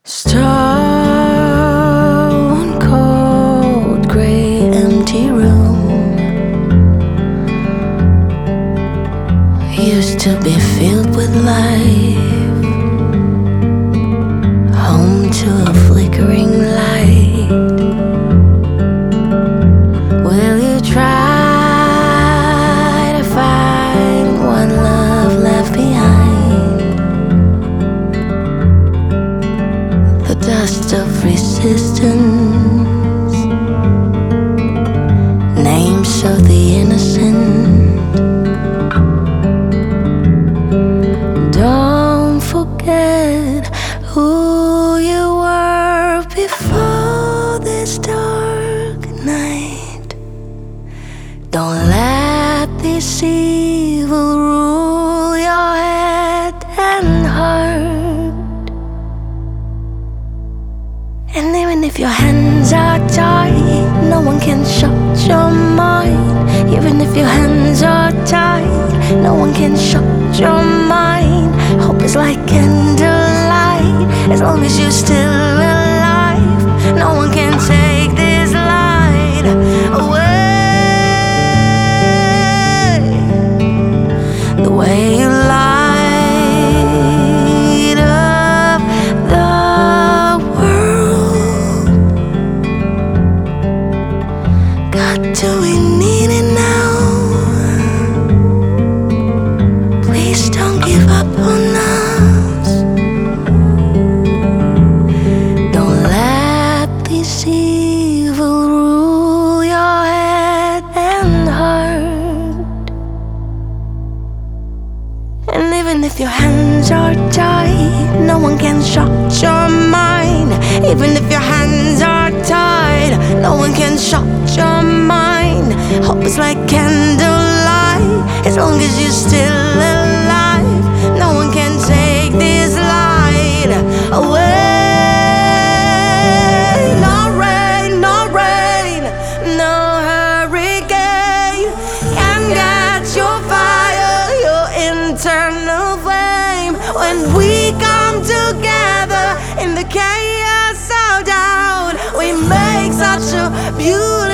Stone cold, grey, empty room used to be filled with life, home to a flickering light. Will you try to find what love left behind? The dust of resistance, names of the innocent. Don't forget who you were before this dark night. Don't let this evil rule your head and heart. And even if your hands are tied, no one can shut your mind. Even if your hands are tied, no one can shut your mind. Hope is like candlelight, as long as you're still alive. No one can take this light away. The way you light up the world. God, do we need it now? Please don't give up on us. Don't let this evil rule your head and heart. And even if your hands are tied, no one can shut your mind. Even if your hands are tied, no one can shut your mind. Hope is like candlelight, as long as you're still alive. No one can take this light away. No rain, no rain, no hurricane can catch your fire, your internal flame. When we come together in the chaos of doubt, we make such a beautiful